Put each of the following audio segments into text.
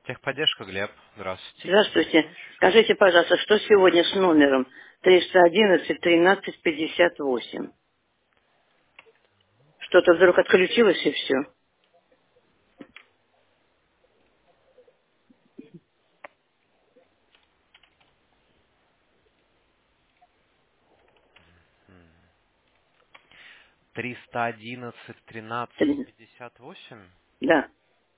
Техподдержка, Глеб. Здравствуйте. Чем могу Здравствуйте. помочь? Скажите, пожалуйста, что сегодня с номером 311 13 58? Что-то вдруг отключилось и все. 311 13 58. Да.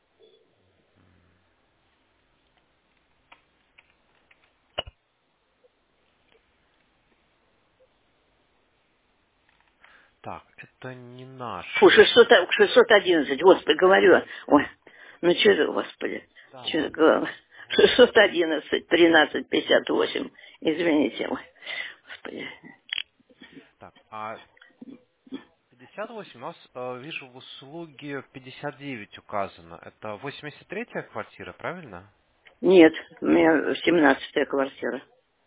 Так, это не наш Фу, номер. 611, господи, говорю. Ой, ну что это, господи. Да, Что это, ладно. голова? 611 13 58. Извините, ой. Господи. Так, а 58 у нас, вижу, в услуге 59 указано. Это 83-я квартира, правильно? Нет, у меня 17-я квартира.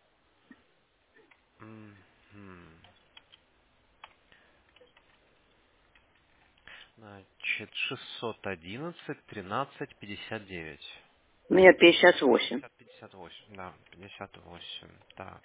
Мгм. Значит, 611 13 59. У меня 58. 58, да, 58. Так,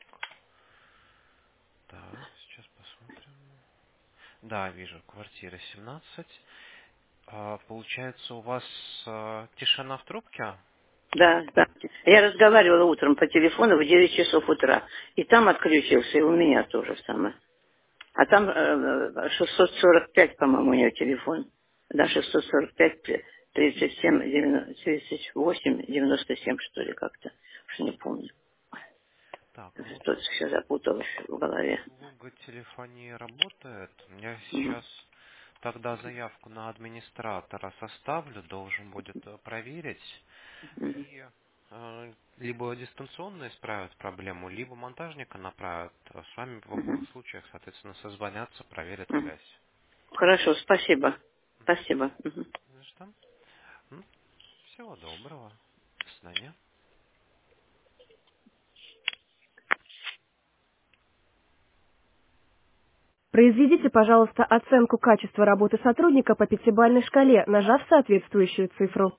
так, сейчас посмотрим. Да, вижу, квартира 17. Получается, у вас тишина в трубке? Да, да. Я разговаривала утром по телефону в 9 часов утра. И там отключился, и у меня тоже самое. А там 645, по-моему, у нее телефон. Да, 645, 37, 38, 97, что ли, как-то. Уж не помню. Так, ну Тут все запуталось в голове. услуга телефонии работает. Я Мгм. сейчас тогда заявку на администратора составлю, должен будет проверить. Мгм. И либо дистанционно исправят проблему, либо монтажника направят. С вами в обоих Мгм. случаях, соответственно, созвонятся, проверят Мгм. связь. Хорошо, спасибо. Спасибо. Мгм. Ну что? Всего доброго. До свидания. Произведите, пожалуйста, оценку качества работы сотрудника по пятибалльной шкале, нажав соответствующую цифру.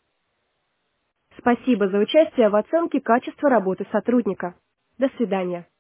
Спасибо за участие в оценке качества работы сотрудника. До свидания.